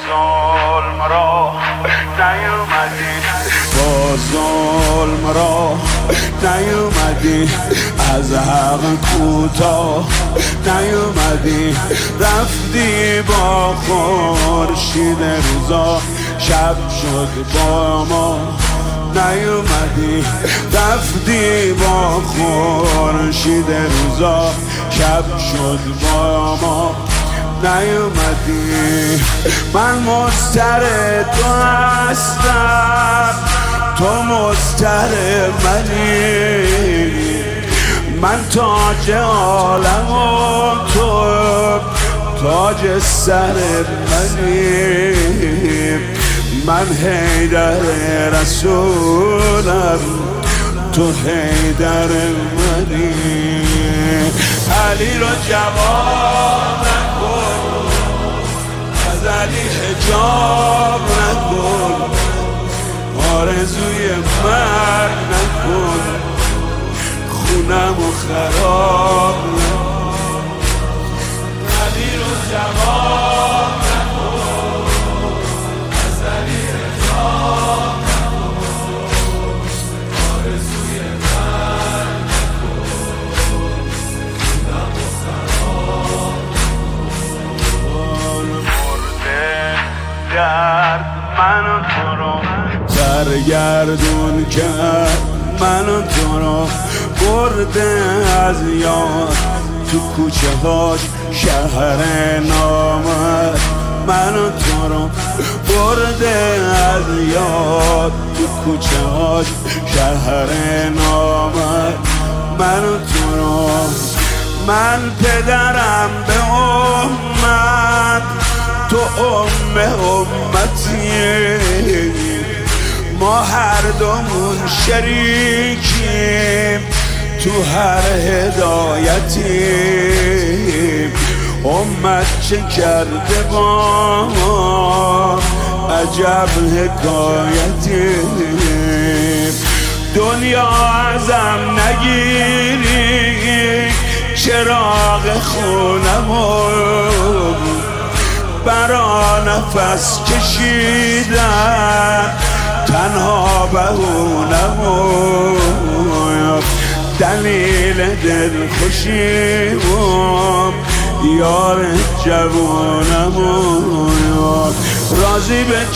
ظلم را نیومدی، با ظلم را نیومدی، از حق کوتاه نیومدی، رفتی با خورشید روزا، شب شد با ما نیومدی، رفتی با خورشید روزا، شب شد با ما نیومدی. من مضطر تو هستم، تو مضطر منی، من تاج عالم و تو تاج سر منی، من حیدر رسولم، تو حیدر منی. علی رو جواب نکن، از علی حجاب نکن، آرزوی من نکن، خونم و خراب نکن. علی رو جواب نکن، از علی حجاب نکن، آرزوی من نکن، خونم و خراب نکن. مرده درد من و تو رو سرگردون کرد، من و تو رو برده از یاد، تو کوچه هاش شهر نامد، من و تو رو برده از یاد، تو کوچه هاش شهر نامد، من و تو رو. من پدرم به امت، تو امتی، ما هر دومون شریکیم تو هر هدایتی، امت چه کرده با ما عجب حکایتی، دنیا ازم نگیری چراغ خونمو، برا نفس کشیدن تنها بهونمو، دلیل دل خوشیمم یار جوانمو، راضی به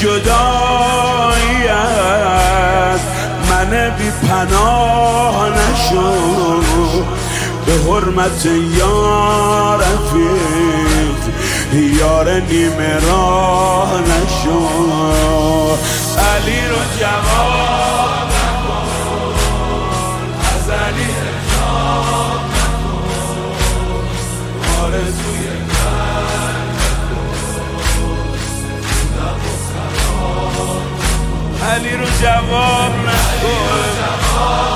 جداییت من بی پناه نشو، به حرمت یا رفیق یار نیمه راه نشو. علی رو جواب نکن، از علی حجاب نکن، آرزوی من نکن، خونم و خراب. علی رو جواب نکن.